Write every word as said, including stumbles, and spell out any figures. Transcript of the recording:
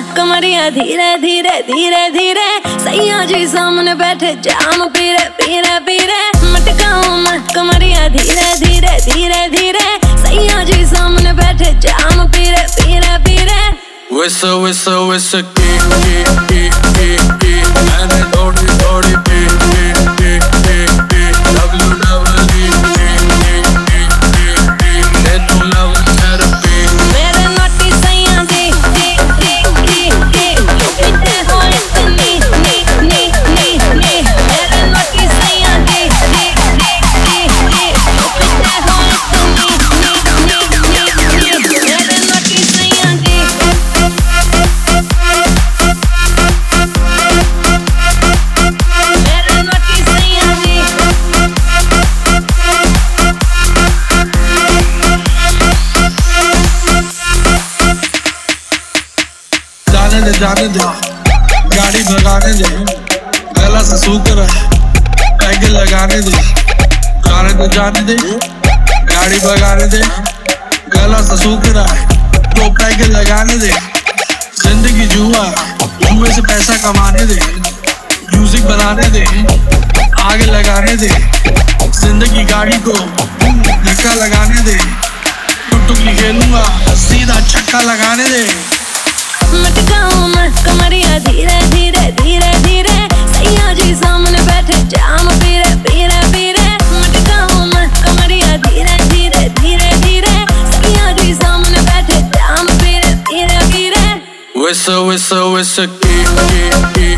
कमरिया धीरे धीरे धीरे धीरे सैया जी सामने बैठे जाम पीरे पीरे पीरे मटकाऊं मैं कमरिया धीरे धीरे धीरे धीरे सैया जी सामने बैठे जाम पीरे पीरे पीरे Whistle whistle whistle की की की की की मैंने थोड़ी थोड़ी पी पी पी पी पी W W E E E E E तेनू लव थेरेपी मेरे नोटी सैया दी दी दी दी दी पीते हो इतनी नी नी नी नी मेरे नोटी सैया दी दी दी दी दी पीते हो इतनी नी नी नी नी मेरे नोटी सैया दी जाने दे जाने दे गाड़ी भगाने दे गला से सूख रहा है पैगे लगाने दे जाने दे जाने दे गाड़ी भगाने दे गला से सूख रहा है दो पैगे लगाने दे जिंदगी जुआ जुए से पैसा कमाने दे म्यूजिक बनाने दे आगे लगाने दे जिंदगी गाड़ी को धक्का लगाने दे टुकटुकी खेलूंगा सीधा छक्का लगाने दे मटकाऊं मैं कमरिया धीरे धीरे धीरे धीरे सैया जी सामने बैठे जाम पीरे पीरे पीरे मटकाऊं मैं कमरिया धीरे धीरे धीरे धीरे सैया जी सामने बैठे जाम पीरे पीरे पीरे Whistle whistle whistle की की की